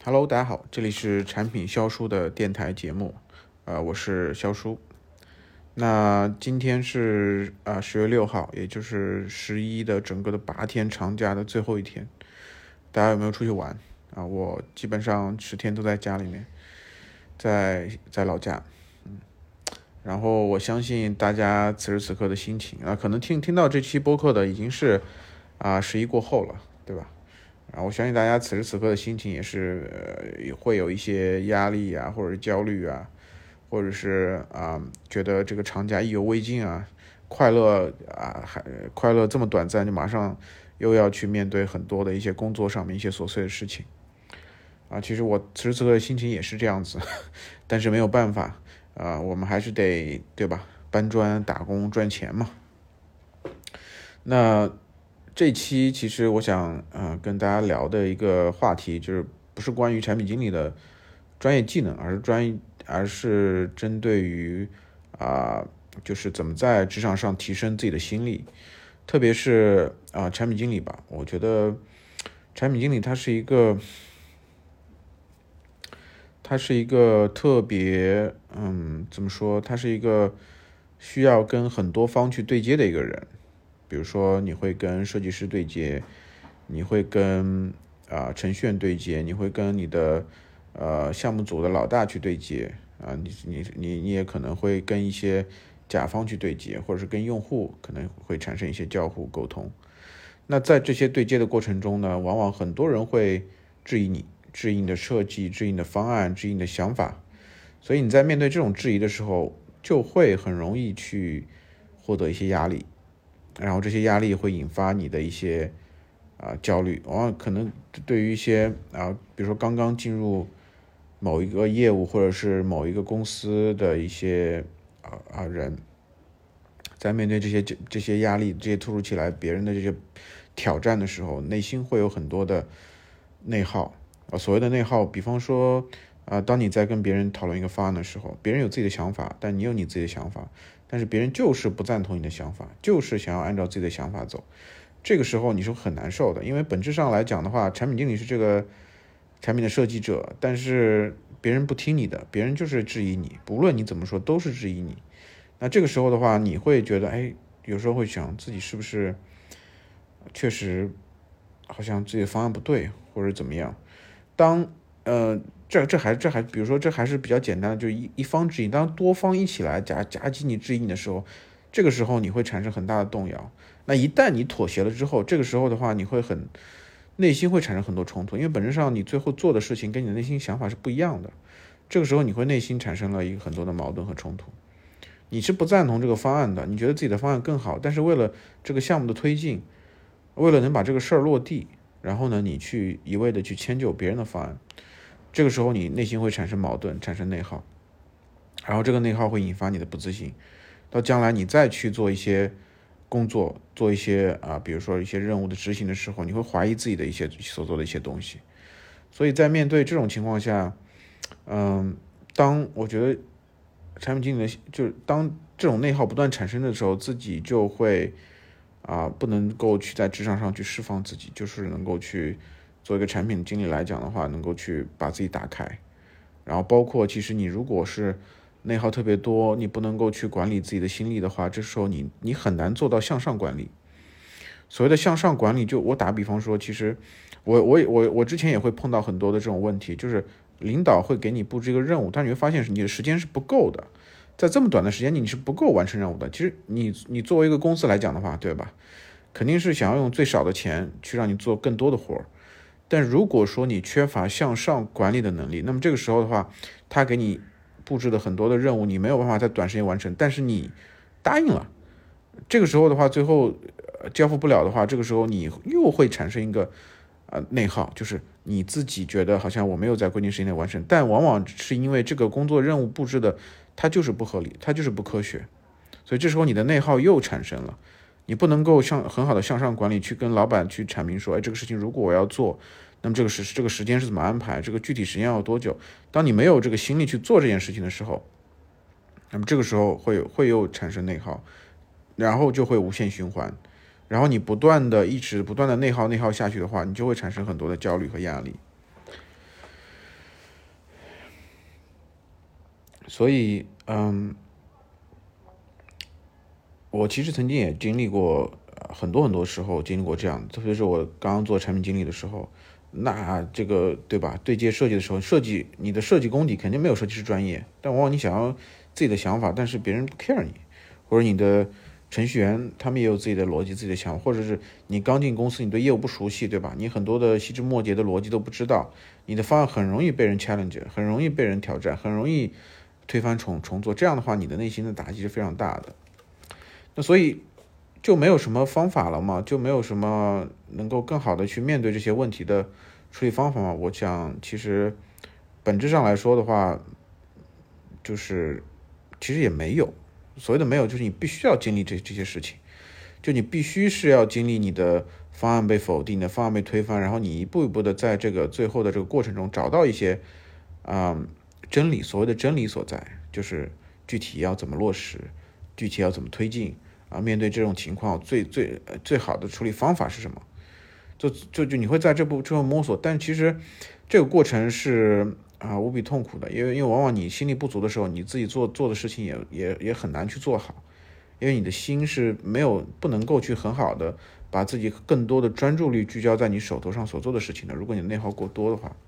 Hello，大家好，这里是产品销书的电台节目，我是销书。那今天是10月6号，也就是11的整个的8天长假的最后一天，大家有没有出去玩我基本上10天都在家里面，在老家，然后我相信大家此时此刻的心情可能听到这期播客的已经是11过后了，对吧？我相信大家此时此刻的心情也是会有一些压力或者是焦虑或者是觉得这个长假意犹未尽快乐快乐这么短暂，就马上又要去面对很多的一些工作上面一些琐碎的事情其实我此时此刻的心情也是这样子，但是没有办法我们还是得对吧，搬砖打工赚钱嘛。那这期其实我想跟大家聊的一个话题，就是不是关于产品经理的专业技能，而是针对于就是怎么在职场上提升自己的心力，特别是产品经理吧。我觉得产品经理他是一个特别怎么说，他是一个需要跟很多方去对接的一个人。比如说你会跟设计师对接，你会跟程序员对接，你会跟你的项目组的老大去对接你也可能会跟一些甲方去对接，或者是跟用户可能会产生一些交互沟通。那在这些对接的过程中呢，往往很多人会质疑你的设计，质疑你的方案，质疑你的想法。所以你在面对这种质疑的时候，就会很容易去获得一些压力，然后这些压力会引发你的一些焦虑。往往可能对于一些比如说刚刚进入某一个业务或者是某一个公司的一些人，在面对这些压力，这些突如其来别人的这些挑战的时候，内心会有很多的内耗所谓的内耗，比方说当你在跟别人讨论一个方案的时候，别人有自己的想法，但你有你自己的想法，但是别人就是不赞同你的想法，就是想要按照自己的想法走。这个时候你是很难受的，因为本质上来讲的话，产品经理是这个产品的设计者，但是别人不听你的，别人就是质疑你，不论你怎么说都是质疑你。那这个时候的话，你会觉得有时候会想自己是不是确实好像自己的方案不对，或者怎么样。当这还比如说这还是比较简单的，就一方质疑。当多方一起来夹击你质疑你的时候，这个时候你会产生很大的动摇。那一旦你妥协了之后，这个时候的话你会内心会产生很多冲突，因为本质上你最后做的事情跟你的内心想法是不一样的。这个时候你会内心产生了很多的矛盾和冲突。你是不赞同这个方案的，你觉得自己的方案更好，但是为了这个项目的推进，为了能把这个事儿落地，然后呢你去一味的去迁就别人的方案，这个时候你内心会产生矛盾，产生内耗，然后这个内耗会引发你的不自信。到将来你再去做一些工作，做一些比如说一些任务的执行的时候，你会怀疑自己的一些所做的一些东西。所以在面对这种情况下，当我觉得产品经理就是当这种内耗不断产生的时候，自己就会不能够去在职场上去释放自己，就是能够去做一个产品经理来讲的话，能够去把自己打开。然后包括其实你如果是内耗特别多，你不能够去管理自己的心力的话，这时候你很难做到向上管理。所谓的向上管理，就我打比方说，其实我之前也会碰到很多的这种问题，就是领导会给你布置一个任务，但你会发现你的时间是不够的，在这么短的时间你是不够完成任务的。其实你作为一个公司来讲的话，对吧，肯定是想要用最少的钱去让你做更多的活，但如果说你缺乏向上管理的能力，那么这个时候的话，他给你布置的很多的任务你没有办法在短时间完成，但是你答应了，这个时候的话最后交付不了的话，这个时候你又会产生一个内耗，就是你自己觉得好像我没有在规定时间内完成，但往往是因为这个工作任务布置的它就是不合理，它就是不科学，所以这时候你的内耗又产生了。你不能够很好的向上管理，去跟老板去阐明说，这个事情如果我要做，那么这个时间是怎么安排，这个具体时间要多久。当你没有这个心力去做这件事情的时候，那么这个时候会又产生内耗，然后就会无限循环，然后你不断的内耗下去的话，你就会产生很多的焦虑和压力。 所以我其实曾经也经历过很多时候经历过这样，特别是我刚刚做产品经理的时候，那这个对吧？对接设计的时候，你的设计功底肯定没有设计师专业，但往往你想要自己的想法，但是别人不 care 你，或者你的程序员他们也有自己的逻辑、自己的想法，或者是你刚进公司，你对业务不熟悉，对吧？你很多的细枝末节的逻辑都不知道，你的方案很容易被人 challenge， 很容易被人挑战，很容易推翻重做。这样的话，你的内心的打击是非常大的。那所以就没有什么方法了嘛，就没有什么能够更好的去面对这些问题的处理方法嘛。我想其实本质上来说的话，就是其实也没有，所谓的没有就是你必须要经历这些事情，就你必须是要经历你的方案被否定，你的方案被推翻，然后你一步一步的在这个最后的这个过程中找到一些真理，所谓的真理所在，就是具体要怎么落实，具体要怎么推进面对这种情况最好的处理方法是什么？就你会在这步之后摸索，但其实这个过程是无比痛苦的，因为往往你心力不足的时候，你自己做的事情也很难去做好，因为你的心是不能够去很好的把自己更多的专注力聚焦在你手头上所做的事情的。如果你的内耗过多的话，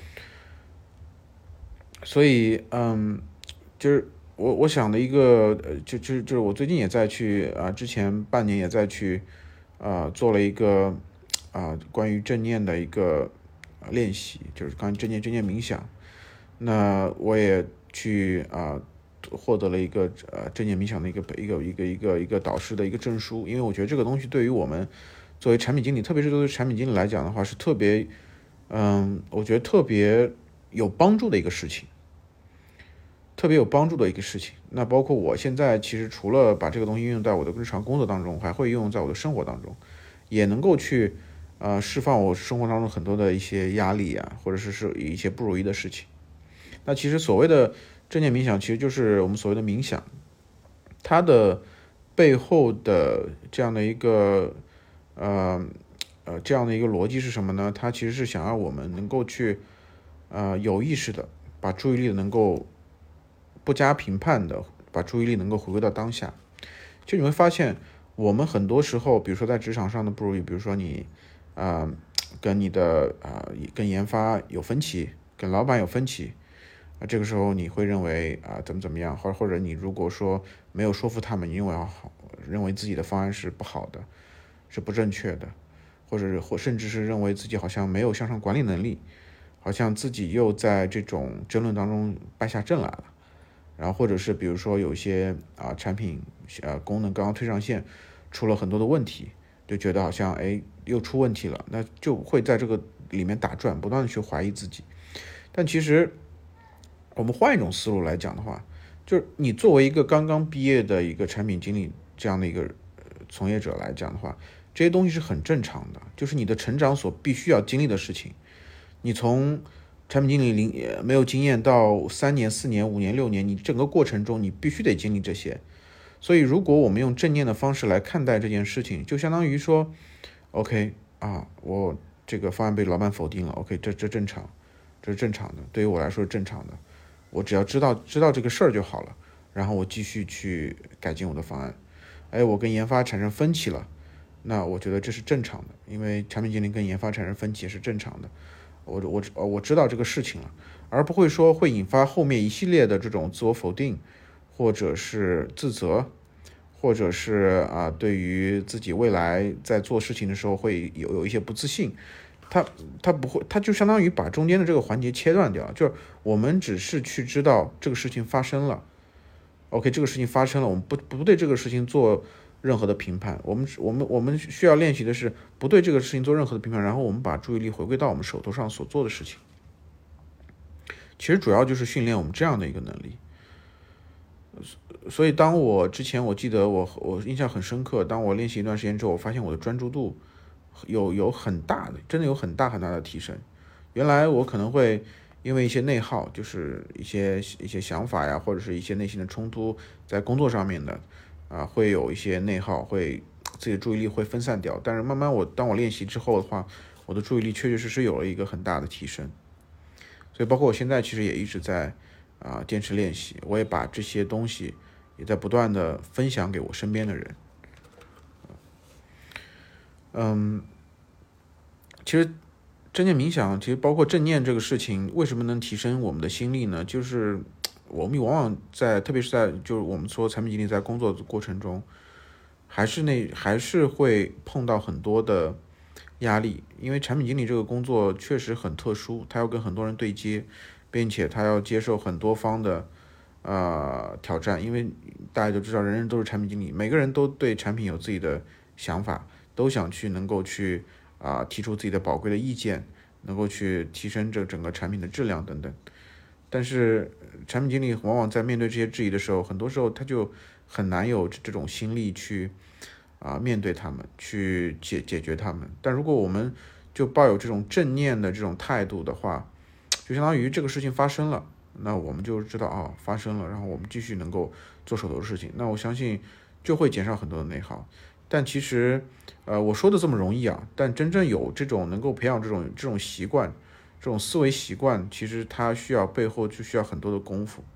所以就是我想的一个就是我最近也在去之前半年也在去做了一个关于正念的一个练习，就是关于正念冥想。那我也去获得了一个正念冥想的一个导师的一个证书，因为我觉得这个东西对于我们作为产品经理，特别是作为产品经理来讲的话，是特别我觉得特别有帮助的一个事情。特别有帮助的一个事情。那包括我现在其实除了把这个东西运用在我的日常工作当中，还会运用在我的生活当中，也能够去释放我生活当中很多的一些压力或者是一些不如意的事情。那其实所谓的正念冥想，其实就是我们所谓的冥想，它的背后的这样的一个逻辑是什么呢？它其实是想让我们能够去有意识的把注意力能够不加评判的把注意力能够回归到当下。其实你会发现，我们很多时候，比如说在职场上的不如意，比如说你跟你的跟研发有分歧，跟老板有分歧这个时候你会认为怎么样，或者你如果说没有说服他们，你认为自己的方案是不好的，是不正确的，或甚至是认为自己好像没有向上管理能力，好像自己又在这种争论当中败下阵来了。然后或者是比如说有一些产品功能刚刚推上线，出了很多的问题，就觉得好像又出问题了，那就会在这个里面打转，不断的去怀疑自己。但其实我们换一种思路来讲的话，就是你作为一个刚刚毕业的一个产品经理这样的一个从业者来讲的话，这些东西是很正常的，就是你的成长所必须要经历的事情。你从产品经理没有经验到3年、4年、5年、6年，你整个过程中你必须得经历这些。所以如果我们用正念的方式来看待这件事情，就相当于说 OK 我这个方案被老板否定了， OK 这正常，这是正常的，对于我来说是正常的，我只要知道这个事儿就好了，然后我继续去改进我的方案。我跟研发产生分歧了，那我觉得这是正常的，因为产品经理跟研发产生分歧是正常的，我知道这个事情了，而不会说会引发后面一系列的这种自我否定，或者是自责，或者是对于自己未来在做事情的时候会有一些不自信。他不会，他就相当于把中间的这个环节切断掉，就是我们只是去知道这个事情发生了 ，OK 这个事情发生了，我们不对这个事情做任何的评判，我们需要练习的是不对这个事情做任何的评判，然后我们把注意力回归到我们手头上所做的事情。其实主要就是训练我们这样的一个能力。所以当我之前我记得我印象很深刻，当我练习一段时间之后，我发现我的专注度有很大的，真的有很大的提升。原来我可能会因为一些内耗，就是一些想法呀，或者是一些内心的冲突，在工作上面的会有一些内耗，会自己的注意力会分散掉。但是慢慢当我练习之后的话，我的注意力确确实实有了一个很大的提升。所以包括我现在其实也一直在坚持练习，我也把这些东西也在不断的分享给我身边的人。其实正念冥想，其实包括正念这个事情，为什么能提升我们的心力呢？就是我们往往特别是在就是我们说产品经理在工作的过程中，还是会碰到很多的压力，因为产品经理这个工作确实很特殊，他要跟很多人对接，并且他要接受很多方的挑战，因为大家都知道，人人都是产品经理，每个人都对产品有自己的想法，都想能够去提出自己的宝贵的意见，能够去提升这整个产品的质量等等。但是产品经理往往在面对这些质疑的时候，很多时候他就很难有这种心力去面对他们，去解决他们。但如果我们就抱有这种正念的这种态度的话，就相当于这个事情发生了，那我们就知道发生了，然后我们继续能够做手头的事情，那我相信就会减少很多的内耗。但其实我说的这么容易但真正有这种能够培养这种习惯，这种思维习惯，其实它背后就需要很多的功夫。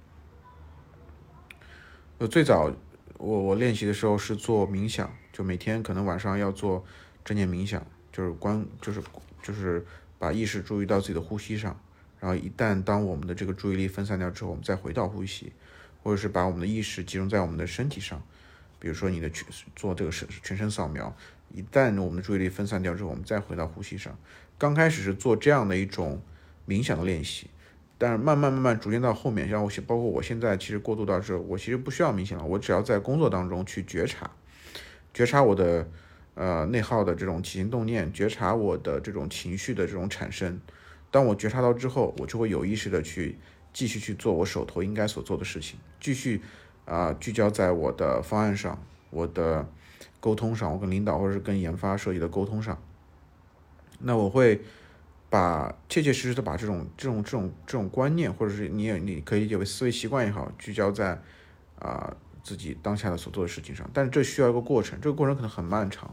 最早我练习的时候是做冥想，就每天可能晚上要做正念冥想，就是把意识注意到自己的呼吸上，然后当我们的这个注意力分散掉之后，我们再回到呼吸，或者是把我们的意识集中在我们的身体上，比如说做这个全身扫描，一旦我们的注意力分散掉之后，我们再回到呼吸上。刚开始是做这样的一种冥想的练习，但是慢慢逐渐到后面，像包括我现在其实过渡到这，我其实不需要冥想了，我只要在工作当中去觉察我的内耗的这种起心动念，觉察我的这种情绪的这种产生。当我觉察到之后，我就会有意识的继续去做我手头应该所做的事情，继续聚焦在我的方案上，我的沟通上，我跟领导或者是跟研发设计的沟通上。那我会切切实实的把这种观念，或者是你可以理解为思维习惯也好，聚焦在自己当下的所做的事情上。但是这需要一个过程，这个过程可能很漫长，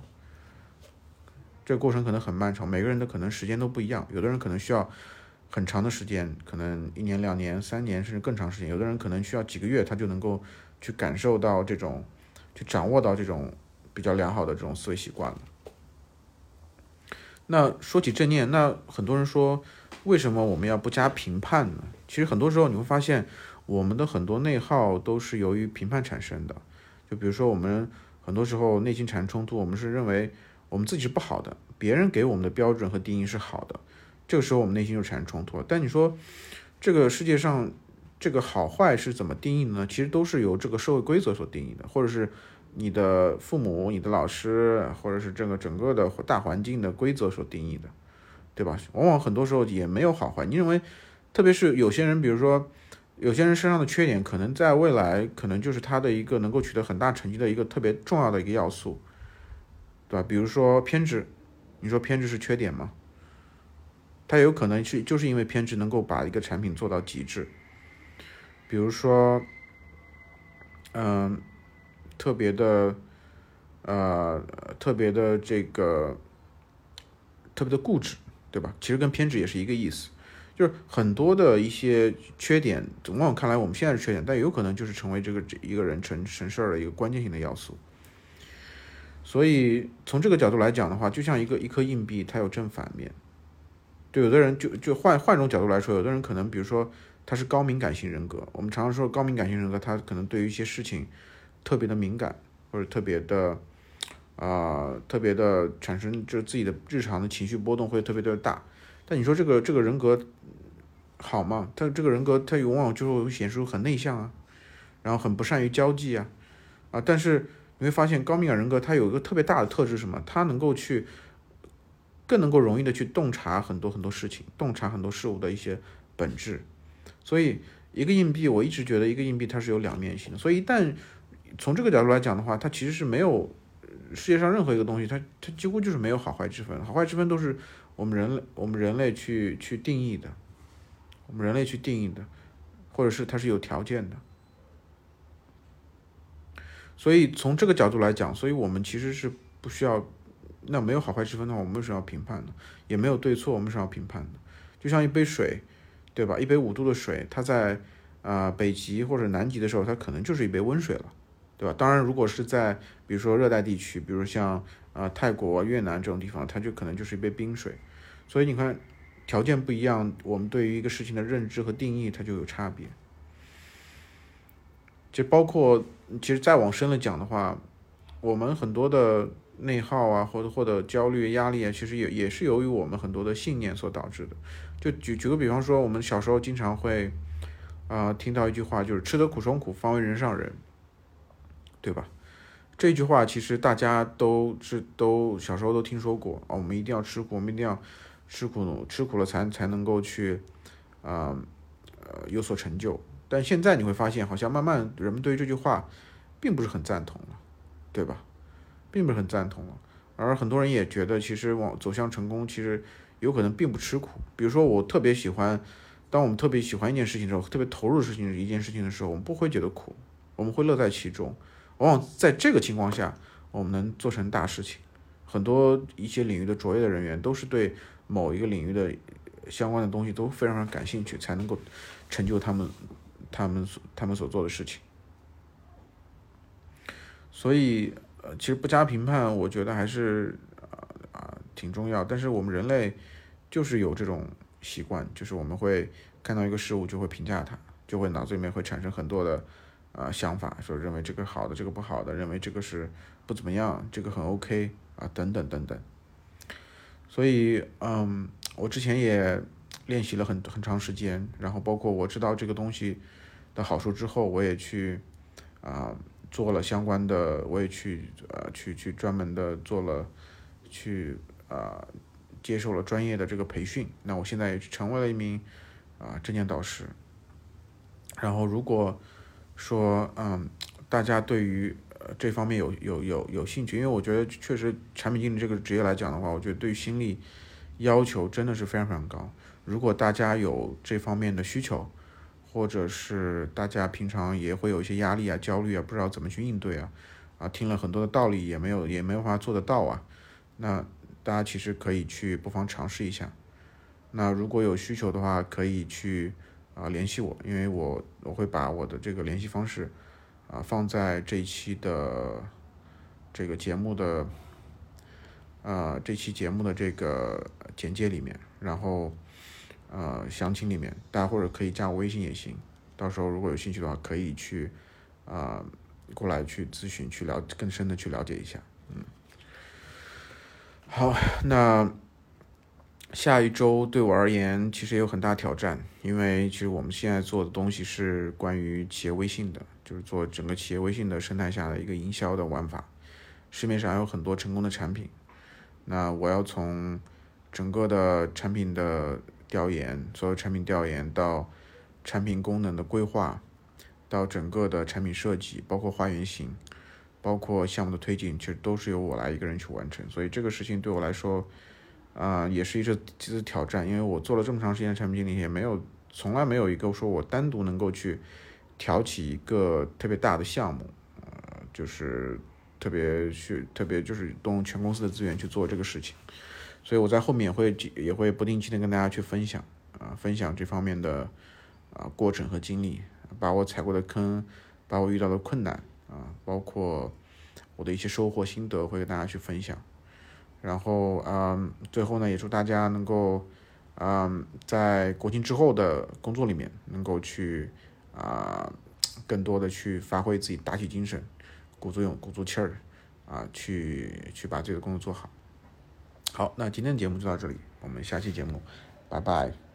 每个人的可能时间都不一样，有的人可能需要很长的时间，可能1年、2年、3年甚至更长时间，有的人可能需要几个月，他就能够去感受到去掌握到这种比较良好的这种思维习惯了。那说起正念，那很多人说，为什么我们要不加评判呢？其实很多时候你会发现，我们的很多内耗都是由于评判产生的。就比如说我们很多时候内心产生冲突，我们是认为我们自己是不好的，别人给我们的标准和定义是好的，这个时候我们内心就产生冲突了。但你说这个世界上这个好坏是怎么定义的呢？其实都是由这个社会规则所定义的，或者是你的父母、你的老师，或者是这个整个的大环境的规则所定义的，对吧？往往很多时候也没有好坏。你认为，特别是有些人，比如说有些人身上的缺点，可能在未来可能就是他的一个能够取得很大成绩的一个特别重要的一个要素，对吧？比如说偏执，你说偏执是缺点吗？它有可能就是因为偏执能够把一个产品做到极致。比如说，特别的固执，对吧？其实跟偏执也是一个意思，就是很多的一些缺点，往往看来我们现在是缺点，但有可能就是成为一个人成事儿的一个关键性的要素。所以从这个角度来讲的话，就像一颗硬币，它有正反面。对，有的人就换一种角度来说，有的人可能比如说他是高敏感型人格，我们常常说高敏感型人格，他可能对于一些事情特别的敏感，或者特别的产生就是自己的日常的情绪波动会特别的大。但你说这个人格好吗？他这个人格他往往就会显示出很内向然后很不善于交际但是你会发现高敏感人格他有一个特别大的特质是什么？他更能够容易的去洞察很多很多事情，洞察很多事物的一些本质。所以一个硬币，我一直觉得一个硬币它是有两面性的。所以一旦从这个角度来讲的话，它其实是没有世界上任何一个东西，它几乎就是没有好坏之分。好坏之分都是我们人类去定义的，或者是它是有条件的。所以从这个角度来讲，所以我们其实是不需要，那没有好坏之分的话，我们为什么要评判呢？也没有对错，我们为什么要评判呢？就像一杯水，对吧？一杯5度的水，它在北极或者南极的时候，它可能就是一杯温水了，对吧？当然，如果是在比如说热带地区，比如像泰国、越南这种地方，它就可能就是一杯冰水。所以你看，条件不一样，我们对于一个事情的认知和定义它就有差别。就包括其实再往深了讲的话，我们很多的内耗啊，或者焦虑、压力啊，其实也是由于我们很多的信念所导致的。就举个比方说，我们小时候经常会听到一句话，就是吃得苦中苦，方为人上人，对吧？这句话其实大家都小时候都听说过啊，我们一定要吃苦，我们一定要吃苦了才能够去有所成就。但现在你会发现，好像慢慢人们对于这句话并不是很赞同了，对吧？并不是很赞同了。而很多人也觉得，其实走向成功，其实有可能并不吃苦。比如说，当我们特别喜欢一件事情的时候，特别投入一件事情的时候，我们不会觉得苦，我们会乐在其中。往往在这个情况下，我们能做成大事情。很多一些领域的卓越的人员，都是对某一个领域的相关的东西都非常感兴趣，才能够成就他们所做的事情。所以其实不加评判，我觉得还是挺重要。但是我们人类就是有这种习惯，就是我们会看到一个事物就会评价它，就会脑子里面会产生很多的想法，说认为这个好的，这个不好的，认为这个是不怎么样，这个很 OK 等等等等。所以我之前也练习了很长时间，然后包括我知道这个东西的好处之后，我也去做了相关的，我也去专门的做了去接受了专业的这个培训。那我现在也成为了一名正念导师。然后如果说大家对于这方面有兴趣，因为我觉得确实产品经理这个职业来讲的话，我觉得对于心理要求真的是非常非常高。如果大家有这方面的需求，或者是大家平常也会有一些压力焦虑不知道怎么去应对听了很多的道理也没有办法做得到那大家其实可以去不妨尝试一下。那如果有需求的话，可以去联系我，因为我会把我的这个联系方式放在这一期的这个节目的这期节目的这个简介里面，然后详情里面，大家或者可以加我微信也行。到时候如果有兴趣的话，可以去过来去咨询，去更深的去了解一下。好，那下一周对我而言其实也有很大挑战，因为其实我们现在做的东西是关于企业微信的，就是做整个企业微信的生态下的一个营销的玩法。市面上有很多成功的产品，那我要从整个的产品的调研，所有产品调研到产品功能的规划，到整个的产品设计，包括画原型，包括项目的推进，其实都是由我来一个人去完成。所以这个事情对我来说也是一次挑战，因为我做了这么长时间的产品经理，从来没有一个说我单独能够去挑起一个特别大的项目，就是特别就是动用全公司的资源去做这个事情。所以我在后面也会不定期的跟大家去分享这方面的过程和经历，把我踩过的坑，把我遇到的困难包括我的一些收获心得会跟大家去分享。然后最后呢，也祝大家能够在国庆之后的工作里面能够去更多的去发挥自己打起精神，鼓足气儿去把这个工作做好。好，那今天的节目就到这里，我们下期节目拜拜。